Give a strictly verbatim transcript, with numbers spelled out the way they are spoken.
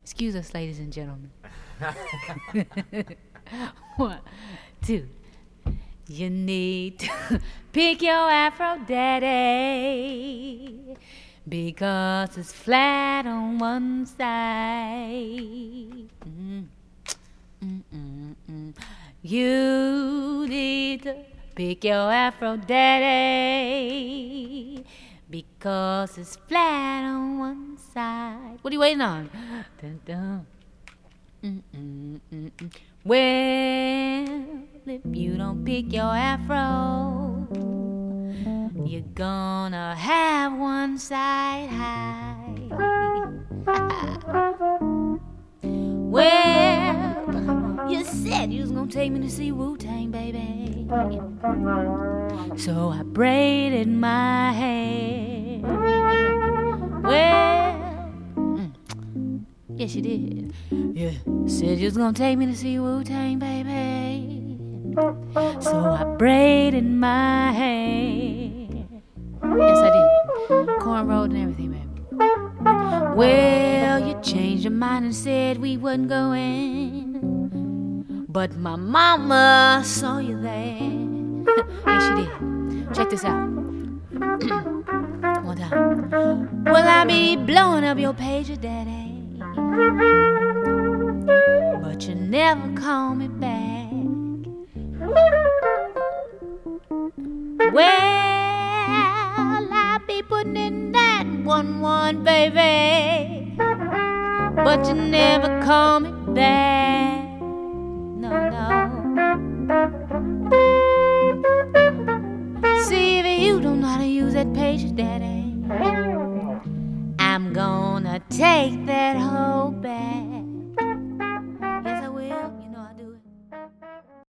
Excuse us, ladies and gentlemen. One, two. You need to pick your Afro daddy because it's flat on one side. Mm, mm, mm, mm. You need to pick your Afro daddy because it's flat on one side. What are you waiting on? Dun, dun. Mm, mm, mm, mm. Well, if you don't pick your Afro, you're gonna have one side high. Well, you said you was gonna take me to see Wu-Tang, baby. So I braided my hair. Well, mm, yes you did. Yeah, said you was gonna take me to see Wu-Tang, baby. So I braided my hair. Yes I did. Cornrowed and everything, baby. Well, you changed your mind and said we wouldn't go in, but my mama saw you there. Yes, she did. Check this out. One time. Well, I be blowing up your pager, daddy, but you never call me back. Well, I be putting in that one one, baby, but you never call me back. No, no. See, if you don't know how to use that pager, daddy, I'm gonna take that hoe back.